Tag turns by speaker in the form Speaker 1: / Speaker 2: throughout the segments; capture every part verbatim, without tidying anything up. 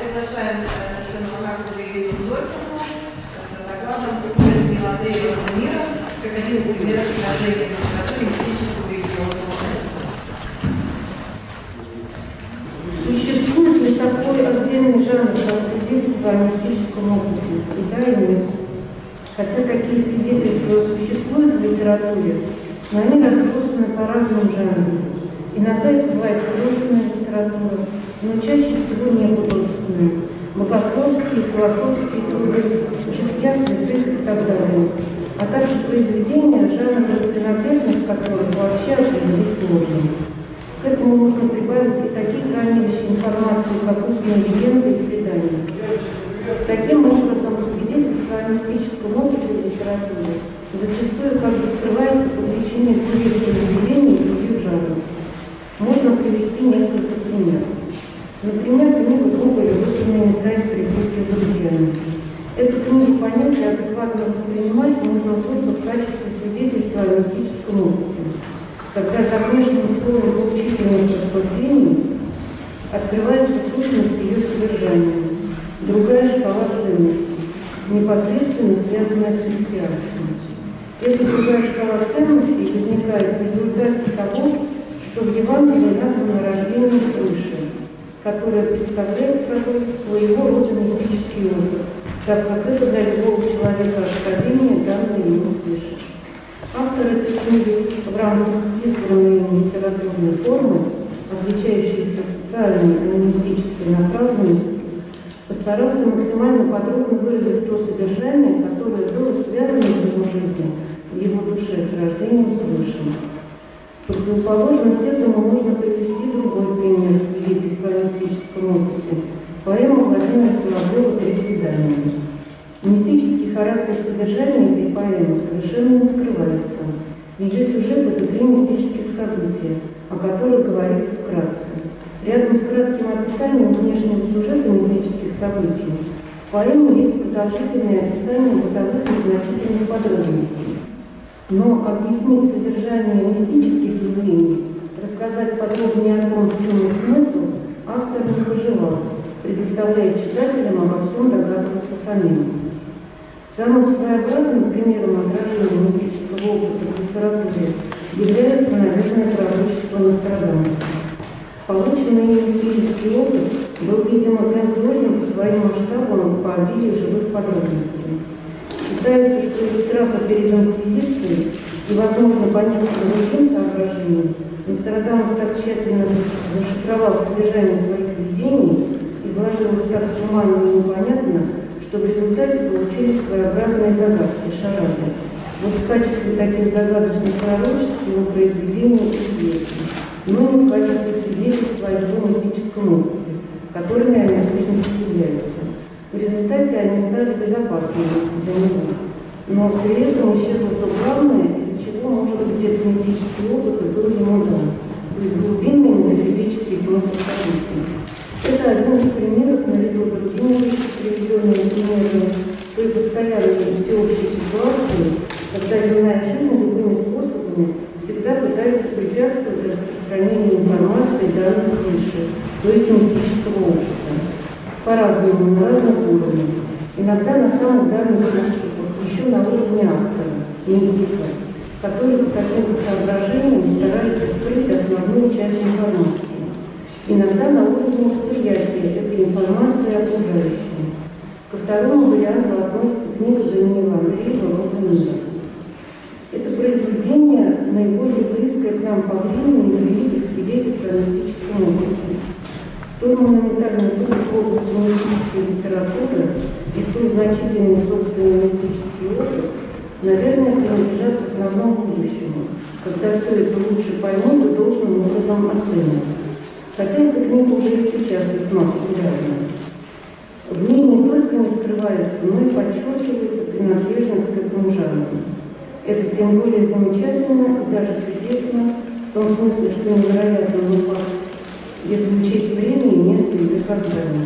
Speaker 1: приглашаем Татьяну Макарову и Ирину Зорькину с докладом «Скульптуры Андрея мира. Как один из примеров приложения в литературе мистического и религиозного мышления».
Speaker 2: Существует ли такой отдельный жанр, как свидетельство о мистическом опыте? И да, и нет. Хотя такие свидетельства существуют в литературе, но они разбросаны по разным жанрам. Иногда это бывает художественная литература, но чаще всего не художественная. Богословские, философские труды, жития святых и так далее. А также произведения, жанровая принадлежность которых вообще определить сложно. К этому можно прибавить и такие хранилища информации, как устные легенды и предания. Таким образом, свидетельство о мистическом опыте в литературе зачастую как бы скрывается под лечением других произведений и других жанров. Можно привести несколько примеров. Например, книга Гоголя «Выпущенные места из переписки с друзьями». Эту книгу понять и адекватно воспринимать можно только в качестве свидетельства о мистическом опыте, когда за внешним слоем поучительных рассуждений открывается сущность ее содержания, другая шкала ценностей, непосредственно связанная с христианством. Эта другая шкала ценностей возникает в результате того, что в Евангелии названо рождением свыше, которое представляет собой своего рода мистический опыт, так как это для любого человека откровение, данное ему свыше. Автор этой книги в рамках избранной им литературной формы, отличающейся социальной и мистической направленностью, постарался максимально подробно выразить то содержание, которое было связано в его жизни, в его душе с рождением свыше. В противоположность этому можно привести другой пример свидетельства о мистическом опыте. Поэма Владимира Соловьева «Три свидания». Мистический характер содержания этой поэмы совершенно не скрывается. Ее сюжет – это три мистических события, о которых говорится вкратце. Рядом с кратким описанием внешнего сюжета мистических событий в поэме есть продолжительное описание бытовых незначительных подробностей. Но объяснить содержание мистических явлений, рассказать подробнее о том, в чем их смысл, автор не пожелал, предоставляя читателям обо всем догадываться самим. Самым своеобразным примером отражения мистического опыта в литературе является, наверное, пророчество Нострадамуса. Полученный им мистический опыт был, видимо, грандиозен по своим масштабам по обилию живых подробностей. Считается, что из страха перед инквизицией и, возможно, по некоторым другим соображениям, Нострадамус так тщательно зашифровал содержание своих видений, изложил их так туманно и непонятно, что в результате получились своеобразные загадки, шарады. Вот в качестве таких загадочных пророчеств его произведения известны, но не в качестве свидетельства о его мистическом опыте, которыми они в сущности являются. В результате они стали безопасными для него. Но при этом исчезло то главное, из-за чего, может быть, этот мистический опыт и был ему дан, то есть глубинный метафизический смысл событий. Это один из примеров, наряду с другими приведенными примерами, той постоянной и всеобщей ситуации, когда земная жизнь любыми способами всегда пытается препятствовать распространению информации, данной свыше, то есть мистического опыта. По-разному, на разных уровнях. Иногда на самых дальних поступах, еще на уровне автора, мистика, который по каким-то соображениям старается скрыть основную часть информации. Иногда на уровне восприятия этой информации окружающей. Ко второму варианту относится книга Даниила Андреева «Роза мира». Это произведение наиболее близкое к нам по времени из великих свидетельств о мистическом опыте. Столь монументальный труд в области мистической литературы и столь значительный собственный мистический опыт, наверное, принадлежат в основном будущему, когда все это лучше поймут и должным образом оценят. Хотя эта книга уже и сейчас весьма популярна. В ней не только не скрывается, но и подчеркивается принадлежность к этому жанру. Это тем более замечательно и даже чудесно, в том смысле, что невероятно факт, если учесть время и место ее создания.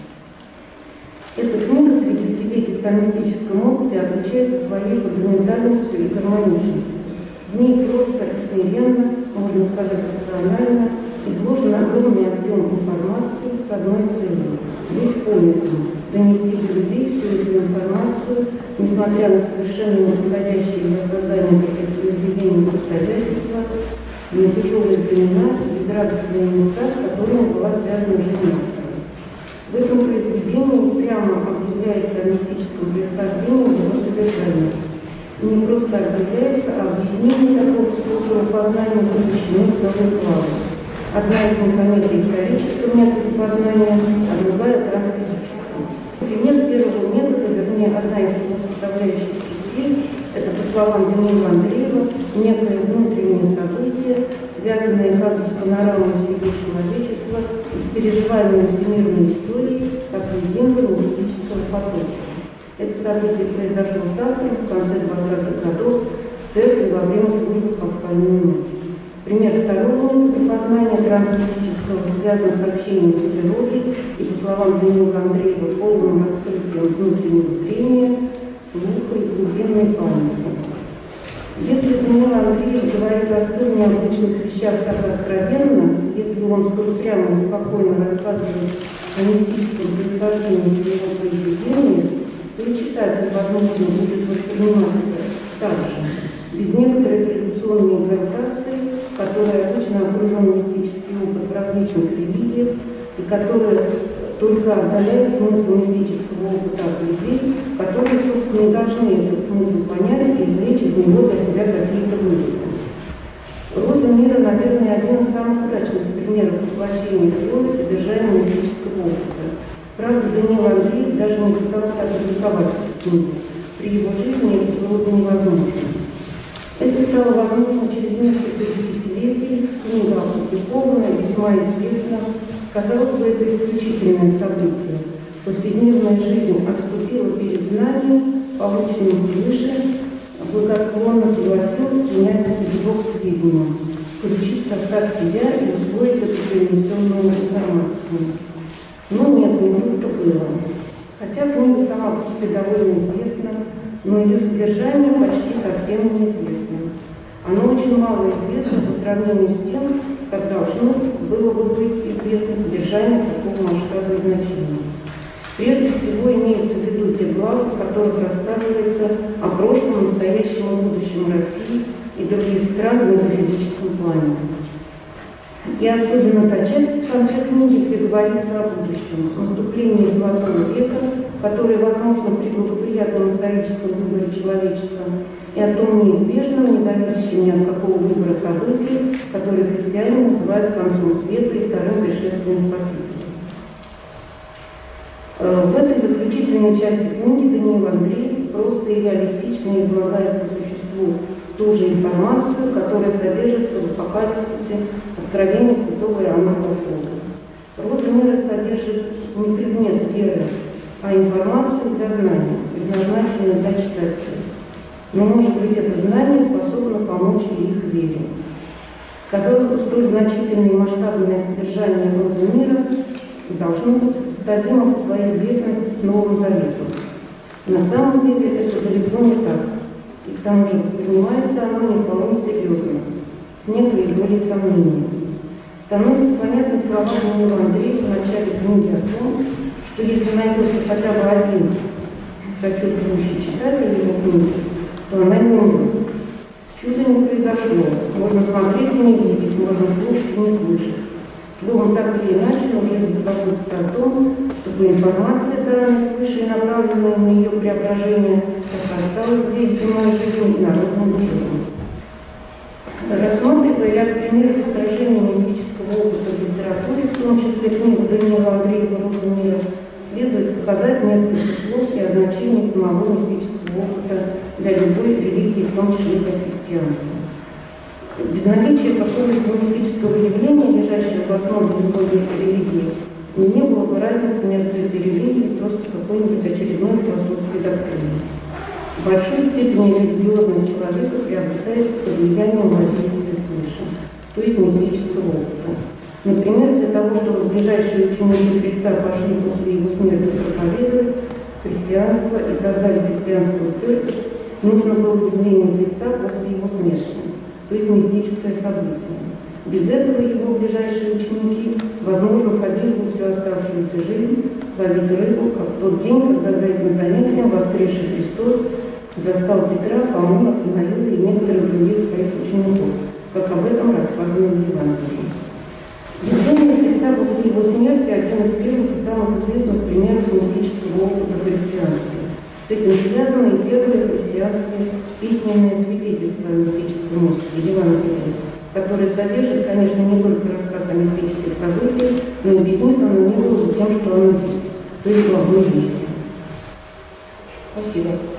Speaker 2: Эта книга среди свидетельств о мистическом опыте отличается своей фундаментальностью и гармоничностью. В ней просто и смиренно, можно сказать рационально, изложен огромный объем информации с одной целью – быть помыслом донести до людей всю эту информацию, несмотря на совершенно неподходящие для создания таких произведений обстоятельства, на тяжелые времена и безрадостные места, с которыми была связана жизнь автора. В этом произведении прямо объявляется о мистическом происхождении его содержания. И не просто объявляется, а объяснение такого способа познания посвящены целой главе. Одна из них о метаисторическом методе познания, а другая трансфизическом. Пример первого метода, вернее, одна из его составляющих частей, это, по словам Даниила Андреева, некое внутреннее событие, связанное как бы с панорамой всего человечества и с переживанием всемирной истории, как единого мистического потока. Это событие произошло с автором в конце двадцатых годов в церкви во время службы пасхальной ночи. Пример второго метода познания трансфизического связан с общением с природой и, по словам Даниила Андреева, полным раскрытием внутреннего зрения, слуха и глубинной памяти. Если Даниил Андреев говорит о столь необычных вещах так откровенно, если он столь прямо и спокойно рассказывает о мистическом происхождении своего произведения, то и читатель, возможно, будет воспринимать это так же, без некоторой традиционной экзальтации, которая обычно окружен мистический опыт в различных религиях и которая только отдаляет смысл мистического опыта от людей, которые, собственно, и должны этот смысл понять и извлечь из него для себя какие-то выводы. «Роза мира», наверное, один из самых удачных примеров воплощения в слове содержания мистического опыта. Правда, Даниил Андреев даже не пытался опубликовать эту книгу. При его жизни это было бы невозможно. Это стало возможно через несколько десятилетий, книга опубликована, весьма известна. Казалось бы, это исключительное событие. Повседневная жизнь отступила перед знанием, полученным свыше, благосклонно согласилась принять его к сведениям, включить в состав себя и усвоить эту перенесенную информацию. Но нет, не тут-то было. Хотя книга сама по себе довольно известна, но ее содержание почти совсем неизвестно. Оно очень мало известно по сравнению с тем, как должно было бы быть известно содержание такого масштаба и значения. Прежде всего имеются в виду те главы, в которых рассказывается о прошлом, настоящем и будущем России и других стран в метафизическом плане. И особенно та часть в конце книги, где говорится о будущем, наступлении Золотого века, которое возможно при благоприятном историческом выборе человечества, и о том неизбежном, не зависящем ни от какого выбора событий, которые христиане называют концом света и вторым пришествием Спасителя. В этой заключительной части книги Даниил Андреев просто и реалистично излагает по существу ту же информацию, которая содержится в апокалипсисе Откровения святого Иоанна Богослова. «Роза мира» содержит не предмет веры, а информацию для знания, предназначенную для читателя. Но, может быть, это знание способно помочь и их вере. Казалось бы, столь значительное и масштабное содержание «Розы мира» должно быть сопоставимо по своей известности с Новым Заветом. На самом деле это далеко не так. И к тому же воспринимается оно не вполне серьезно, с некой долей сомнения. Становятся понятны слова Даниила Андреева в начале книги о том, что если найдется хотя бы один сочувствующий читатель его книги, то она не умрет. Чудо не произошло. Можно смотреть и не видеть, можно слушать и не слышать. Словом, так или иначе, уже не заботиться о том, чтобы информация, данная свыше и направленная на ее преображение, так осталась здесь земной жизнью и народным телом. Рассматривая ряд примеров отражения мистического опыта в литературе, в том числе книгу Даниила Андреева «Роза мира», следует сказать несколько слов и о значении самого мистического опыта для любой религии, в том числе для христианства. Без наличия какого-либо мистического явления, лежащего в основе любой религии, не было бы разницы между этой религией и просто какой-нибудь очередной философской доктриной. В большой степени религиозность человека приобретается под влиянием воздействия свыше, то есть мистического опыта. Например, для того, чтобы ближайшие ученики Христа пошли после его смерти проповедовать христианство и создали христианскую церковь, нужно было явление Христа после его смерти, то есть мистическое событие. Без этого его ближайшие ученики, возможно, ходили бы всю оставшуюся жизнь ловить рыбу, как в тот день, когда за этим занятием воскресший Христос застал Петра, Фому, Нафанаила и некоторых других своих учеников, как об этом рассказано в Евангелии. Явление Христа после его смерти – один из первых и самых известных примеров мистического опыта христианства. С этим связаны и первые христианские письменные свидетельства о мистическом опыте Евангелия, которые содержат, конечно, не только рассказ о мистических событиях, но и без них оно не было бы тем, что оно есть, то есть главной вестью. Спасибо.